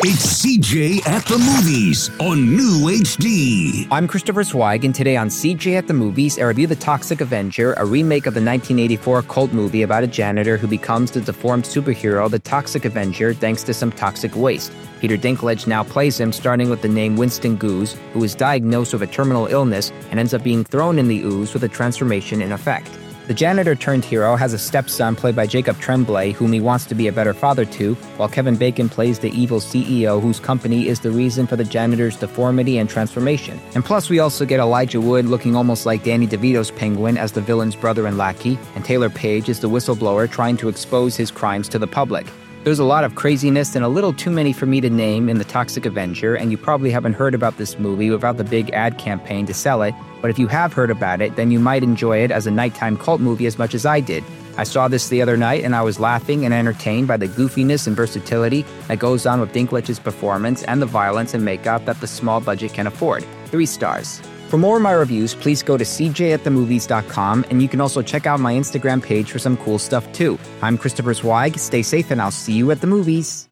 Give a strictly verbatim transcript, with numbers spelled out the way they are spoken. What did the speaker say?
It's C J at the Movies on New H D. I'm Christopher Zweig, and today on C J at the Movies, I review The Toxic Avenger, a remake of the nineteen eighty-four cult movie about a janitor who becomes the deformed superhero, the Toxic Avenger, thanks to some toxic waste. Peter Dinklage now plays him, starting with the name Winston Goose, who is diagnosed with a terminal illness and ends up being thrown in the ooze with a transformation in effect. The janitor-turned-hero has a stepson played by Jacob Tremblay, whom he wants to be a better father to, while Kevin Bacon plays the evil C E O whose company is the reason for the janitor's deformity and transformation. And plus, we also get Elijah Wood looking almost like Danny DeVito's Penguin as the villain's brother and lackey, and Taylor Page is the whistleblower trying to expose his crimes to the public. There's a lot of craziness and a little too many for me to name in The Toxic Avenger, and you probably haven't heard about this movie without the big ad campaign to sell it, but if you have heard about it, then you might enjoy it as a nighttime cult movie as much as I did. I saw this the other night and I was laughing and entertained by the goofiness and versatility that goes on with Dinklage's performance and the violence and makeup that the small budget can afford. Three stars. For more of my reviews, please go to c j at the movies dot com, and you can also check out my Instagram page for some cool stuff too. I'm Christopher Zweig. Stay safe, and I'll see you at the movies.